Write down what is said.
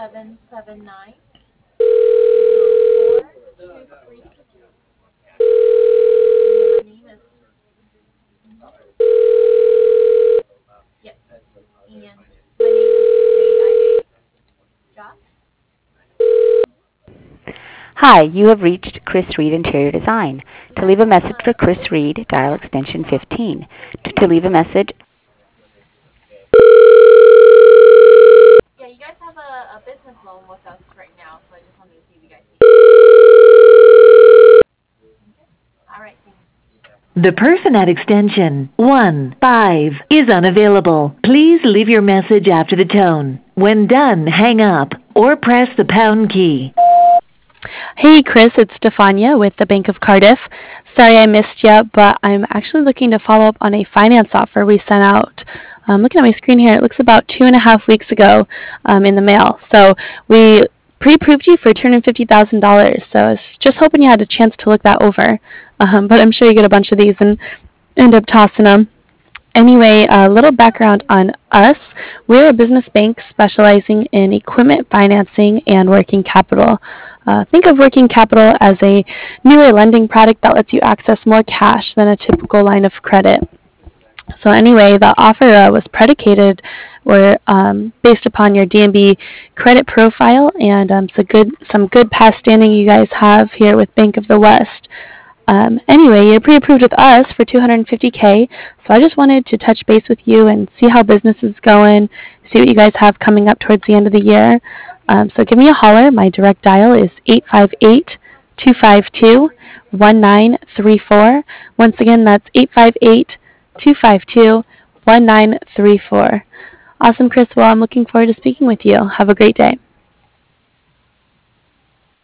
Hi, you have reached Chris Reed Interior Design. To leave a message for Chris Reed, dial extension 15. To leave a message. The person at extension 15 is unavailable. Please leave your message after the tone. When done, hang up or press the pound key. Hey, Chris, it's Stefania with the Bank of Cardiff. Sorry I missed you, but I'm actually looking to follow up on a finance offer we sent out. I'm looking at my screen here. It looks about 2.5 weeks ago in the mail. So we pre-approved you for $250,000. So I was just hoping you had a chance to look that over. But I'm sure you get a bunch of these and end up tossing them. Anyway, a little background on us. We're a business bank specializing in equipment financing and working capital. Think of working capital as a newer lending product that lets you access more cash than a typical line of credit. So anyway, the offer was predicated or based upon your DNB credit profile and some good past standing you guys have here with Bank of the West. Anyway, you're pre-approved with us for $250K, so I just wanted to touch base with you and see how business is going, see what you guys have coming up towards the end of the year. So give me a holler. My direct dial is 858-252-1934. Once again, that's 858-252-1934. Awesome, Chris. Well, I'm looking forward to speaking with you. Have a great day.